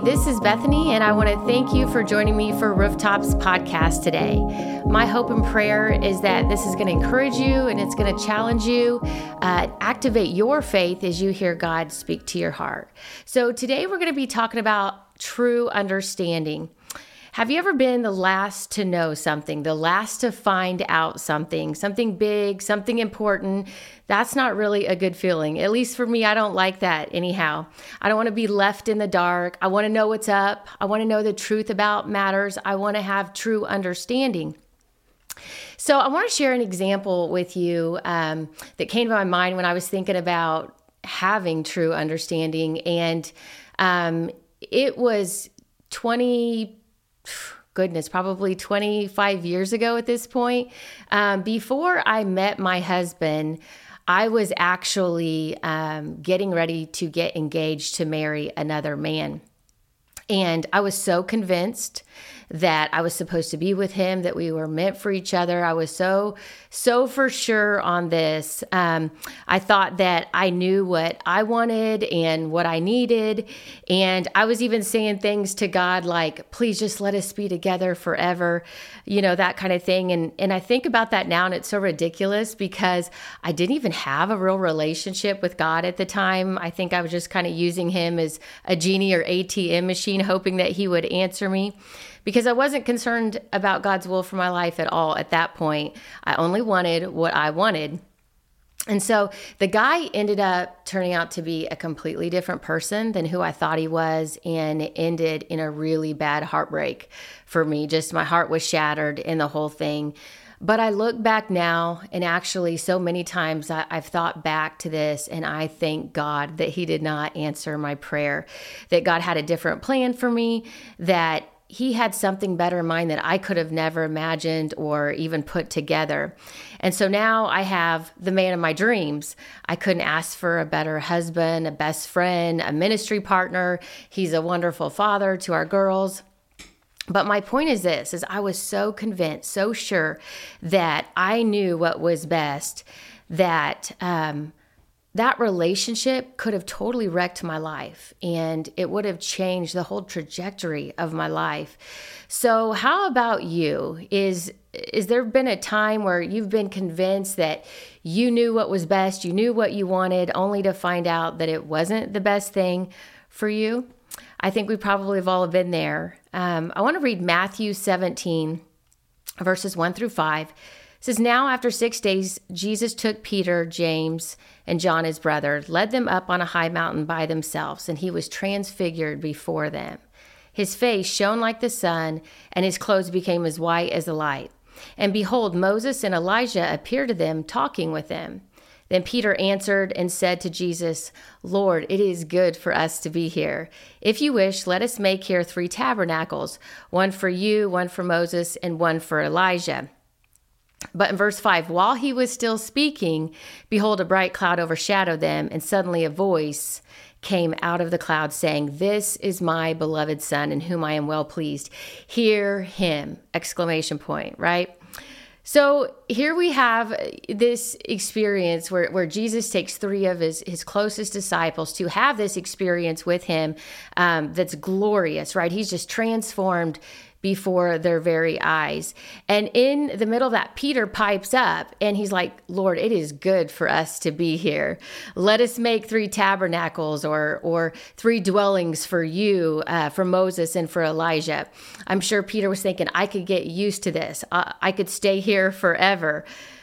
this is Bethany, and I want to thank you for joining me for Rooftops Podcast today. My hope and prayer is that this is going to encourage you and it's going to challenge you, activate your faith as you hear God speak to your heart. So today we're going to be talking about true understanding. Have you ever been the last to know something, the last to find out something big, something important? That's not really a good feeling. At least for me, I don't like that anyhow. I don't want to be left in the dark. I want to know what's up. I want to know the truth about matters. I want to have true understanding. So I want to share an example with you that came to my mind when I was thinking about having true understanding. And it was probably 25 years ago at this point. Before I met my husband, I was actually getting ready to get engaged to marry another man. And I was so convinced that I was supposed to be with him, that we were meant for each other. I was so for sure on this. I thought that I knew what I wanted and what I needed. And I was even saying things to God like, please just let us be together forever, that kind of thing. And I think about that now, and it's so ridiculous because I didn't even have a real relationship with God at the time. I think I was just kind of using him as a genie or ATM machine, hoping that he would answer me, because I wasn't concerned about God's will for my life at all at that point. I only wanted what I wanted. And so the guy ended up turning out to be a completely different person than who I thought he was, and it ended in a really bad heartbreak for me. Just my heart was shattered in the whole thing. But I look back now, and actually so many times I've thought back to this, and I thank God that he did not answer my prayer, that God had a different plan for me, that he had something better in mind that I could have never imagined or even put together. And so now I have the man of my dreams. I couldn't ask for a better husband, a best friend, a ministry partner. He's a wonderful father to our girls. But my point is this, is I was so convinced, so sure that I knew what was best, that that relationship could have totally wrecked my life, and it would have changed the whole trajectory of my life. So how about you? Is there been a time where you've been convinced that you knew what was best, you knew what you wanted, only to find out that it wasn't the best thing for you? I think we probably have all been there. I want to read Matthew 17, verses 1 through 5. It says, "Now after 6 days, Jesus took Peter, James, and John his brother, led them up on a high mountain by themselves, and he was transfigured before them. His face shone like the sun, and his clothes became as white as the light. And behold, Moses and Elijah appeared to them, talking with them. Then Peter answered and said to Jesus, 'Lord, it is good for us to be here. If you wish, let us make here 3 tabernacles, one for you, one for Moses, and one for Elijah.' But in verse 5, while he was still speaking, behold, a bright cloud overshadowed them, and suddenly a voice came out of the cloud saying, 'This is my beloved Son, in whom I am well pleased. Hear him!'" Exclamation point, right? So here we have this experience where Jesus takes 3 of his closest disciples to have this experience with him that's glorious, right? He's just transformed before their very eyes. And in the middle of that, Peter pipes up and he's like, "Lord, it is good for us to be here. Let us make 3 tabernacles or 3 dwellings for you, for Moses and for Elijah." I'm sure Peter was thinking, I could get used to this. I could stay here forever.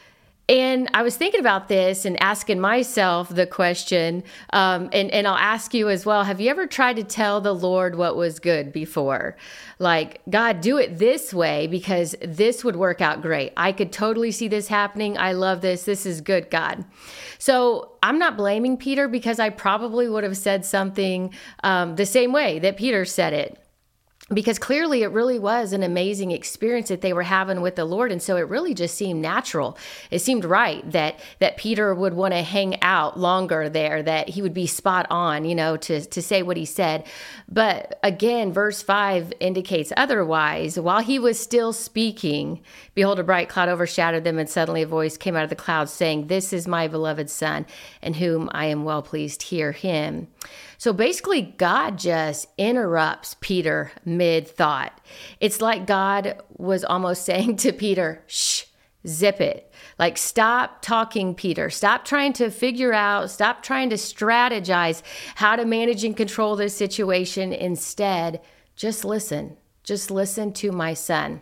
And I was thinking about this and asking myself the question, and I'll ask you as well, have you ever tried to tell the Lord what was good before? Like, God, do it this way because this would work out great. I could totally see this happening. I love this. This is good, God. So I'm not blaming Peter because I probably would have said something the same way that Peter said it. because clearly it really was an amazing experience that they were having with the Lord. And so it really just seemed natural. It seemed right that Peter would want to hang out longer there, that he would be spot on, to say what he said. But again, verse 5 indicates otherwise. While he was still speaking, behold, a bright cloud overshadowed them, and suddenly a voice came out of the cloud saying, "This is my beloved Son, in whom I am well pleased. Hear him." So basically, God just interrupts Peter mid-thought. It's like God was almost saying to Peter, shh, zip it. Like, stop talking, Peter. Stop trying to figure out, stop trying to strategize how to manage and control this situation. Instead, just listen. Just listen to my son.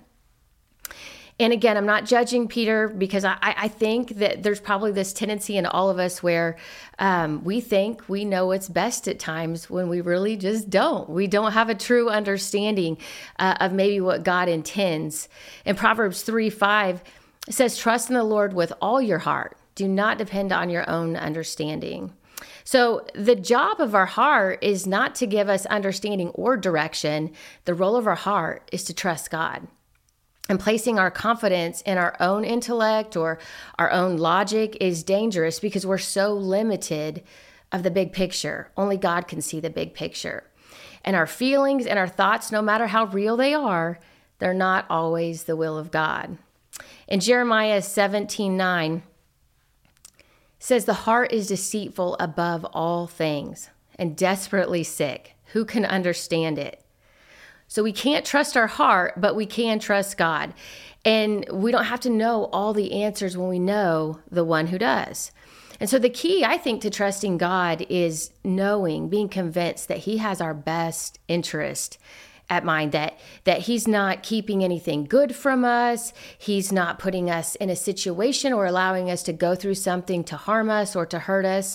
And again, I'm not judging Peter, because I think that there's probably this tendency in all of us where we think we know what's best at times when we really just don't. We don't have a true understanding of maybe what God intends. In Proverbs 3:5, it says, "Trust in the Lord with all your heart. Do not depend on your own understanding." So the job of our heart is not to give us understanding or direction. The role of our heart is to trust God. And placing our confidence in our own intellect or our own logic is dangerous, because we're so limited of the big picture. Only God can see the big picture. And our feelings and our thoughts, no matter how real they are, they're not always the will of God. In Jeremiah 17:9, says, "The heart is deceitful above all things and desperately sick. Who can understand it?" So we can't trust our heart, but we can trust God. And we don't have to know all the answers when we know the one who does. And so the key, I think, to trusting God is knowing, being convinced that he has our best interest at mind, that he's not keeping anything good from us. He's not putting us in a situation or allowing us to go through something to harm us or to hurt us.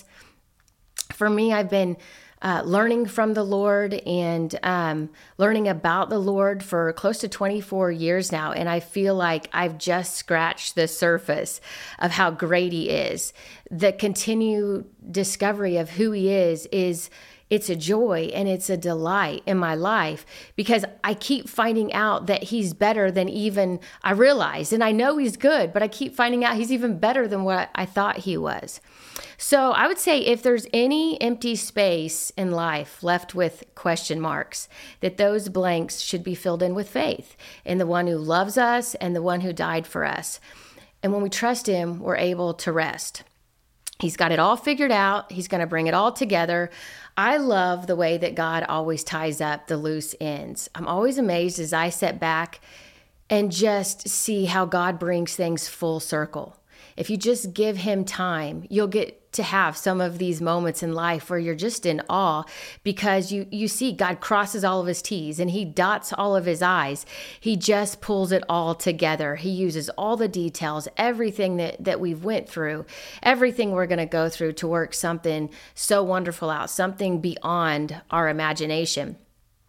For me, I've been learning from the Lord and learning about the Lord for close to 24 years now. And I feel like I've just scratched the surface of how great he is. The continued discovery of who he is it's a joy and it's a delight in my life, because I keep finding out that he's better than even I realized. And I know he's good, but I keep finding out he's even better than what I thought he was. So I would say if there's any empty space in life left with question marks, that those blanks should be filled in with faith in the one who loves us and the one who died for us. And when we trust him, we're able to rest. He's got it all figured out. He's going to bring it all together. I love the way that God always ties up the loose ends. I'm always amazed as I sit back and just see how God brings things full circle. If you just give him time, you'll get to have some of these moments in life where you're just in awe, because you see God crosses all of his T's and he dots all of his I's. He just pulls it all together. He uses all the details, everything that we've went through, everything we're going to go through to work something so wonderful out, something beyond our imagination.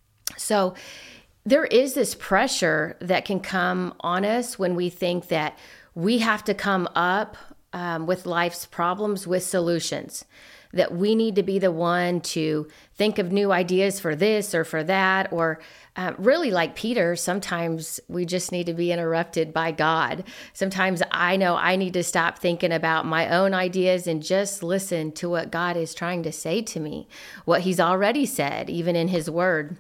So there is this pressure that can come on us when we think that we have to come up with life's problems with solutions, that we need to be the one to think of new ideas for this or for that, or really like Peter, sometimes we just need to be interrupted by God. Sometimes I know I need to stop thinking about my own ideas and just listen to what God is trying to say to me, what he's already said, even in his word.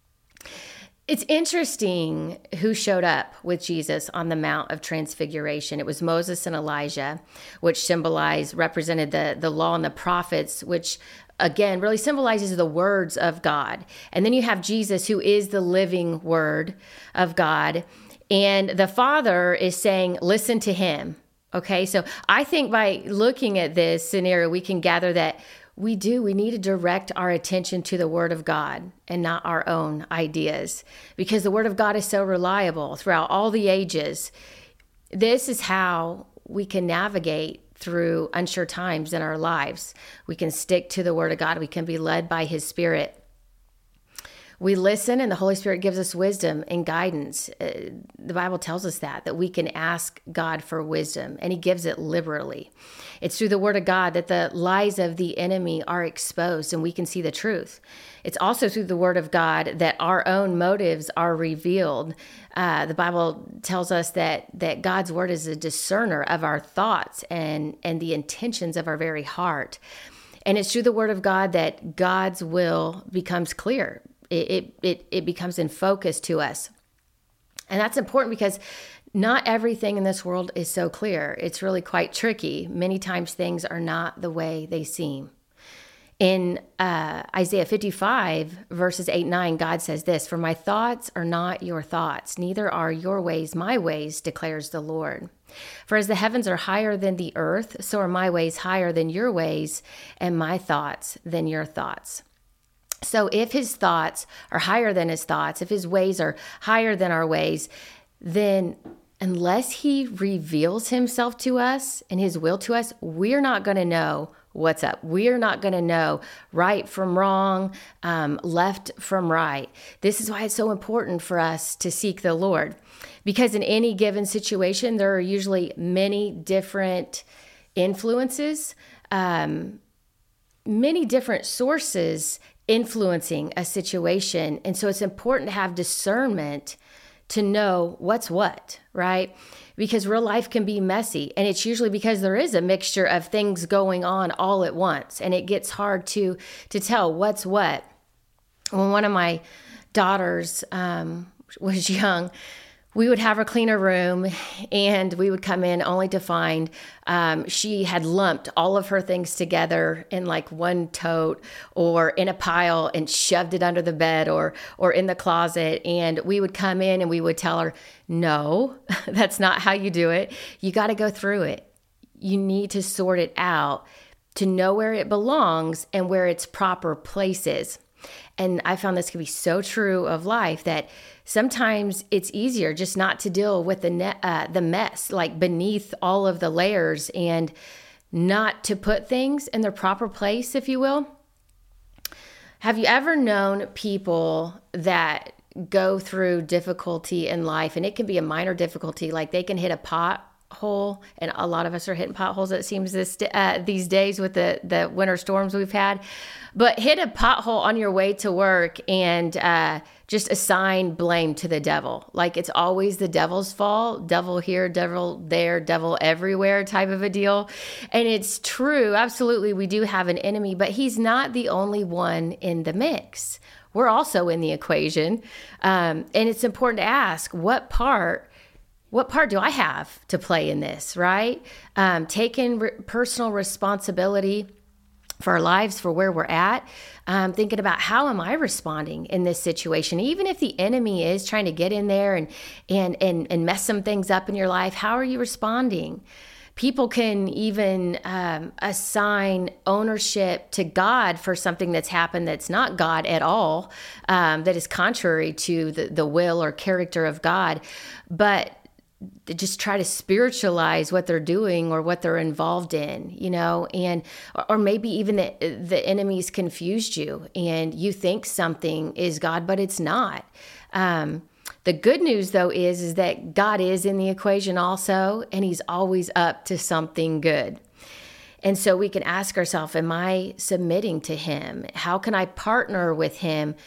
It's interesting who showed up with Jesus on the Mount of Transfiguration. It was Moses and Elijah, which represented the law and the prophets, which again really symbolizes the words of God. And then you have Jesus, who is the living word of God. And the Father is saying, listen to him. Okay, so I think by looking at this scenario, we can gather that we need to direct our attention to the Word of God and not our own ideas, because the Word of God is so reliable throughout all the ages. This is how we can navigate through unsure times in our lives. We can stick to the Word of God. We can be led by his Spirit. We listen, and the Holy Spirit gives us wisdom and guidance. The Bible tells us that we can ask God for wisdom, and he gives it liberally. It's through the word of God that the lies of the enemy are exposed and we can see the truth. It's also through the word of God that our own motives are revealed. The Bible tells us that God's word is a discerner of our thoughts and the intentions of our very heart. And it's through the word of God that God's will becomes clear. It becomes in focus to us. And that's important because not everything in this world is so clear. It's really quite tricky. Many times things are not the way they seem. In Isaiah 55, verses 8-9, God says this, "For my thoughts are not your thoughts, neither are your ways my ways, declares the Lord. For as the heavens are higher than the earth, so are my ways higher than your ways, and my thoughts than your thoughts." So if his thoughts are higher than his thoughts, if his ways are higher than our ways, then unless he reveals himself to us and his will to us, we're not going to know what's up. We're not going to know right from wrong, left from right. This is why it's so important for us to seek the Lord, because in any given situation, there are usually many different influences, many different sources influencing a situation. And so it's important to have discernment to know what's what, right? Because real life can be messy. And it's usually because there is a mixture of things going on all at once. And it gets hard to tell what's what. When one of my daughters was young, we would have her clean her room, and we would come in only to find she had lumped all of her things together in like one tote or in a pile and shoved it under the bed or in the closet. And we would come in and we would tell her, no, that's not how you do it. You got to go through it. You need to sort it out to know where it belongs and where its proper place is. And I found this can be so true of life that sometimes it's easier just not to deal with the mess, like beneath all of the layers, and not to put things in their proper place, if you will. Have you ever known people that go through difficulty in life, and it can be a minor difficulty, like they can hit a pothole, and a lot of us are hitting potholes, it seems, these days with the winter storms we've had, but hit a pothole on your way to work and just assign blame to the devil. Like it's always the devil's fault, devil here, devil there, devil everywhere type of a deal. And it's true, absolutely, we do have an enemy, but he's not the only one in the mix. We're also in the equation. And it's important to ask, what part do I have to play in this, right? Taking personal responsibility for our lives, for where we're at, thinking about how am I responding in this situation? Even if the enemy is trying to get in there and mess some things up in your life, how are you responding? People can even assign ownership to God for something that's happened that's not God at all, that is contrary to the will or character of God, but they just try to spiritualize what they're doing or what they're involved in, and or maybe even the enemy's confused you and you think something is God, but it's not. The good news, though, is that God is in the equation also, and he's always up to something good. And so we can ask ourselves, am I submitting to him? How can I partner with him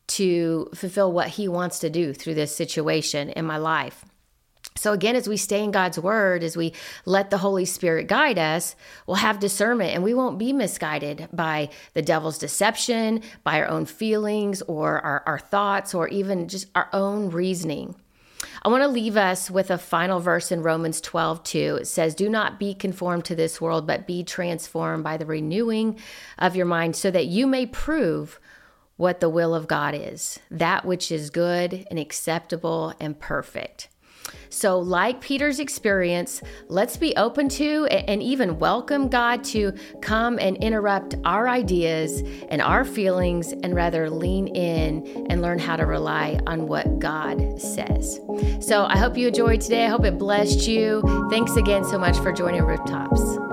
to fulfill what he wants to do through this situation in my life? So again, as we stay in God's word, as we let the Holy Spirit guide us, we'll have discernment and we won't be misguided by the devil's deception, by our own feelings or our thoughts, or even just our own reasoning. I want to leave us with a final verse in Romans 12:2. It says, "Do not be conformed to this world, but be transformed by the renewing of your mind, so that you may prove what the will of God is, that which is good and acceptable and perfect." So like Peter's experience, let's be open to and even welcome God to come and interrupt our ideas and our feelings, and rather lean in and learn how to rely on what God says. So I hope you enjoyed today. I hope it blessed you. Thanks again so much for joining Rooftops.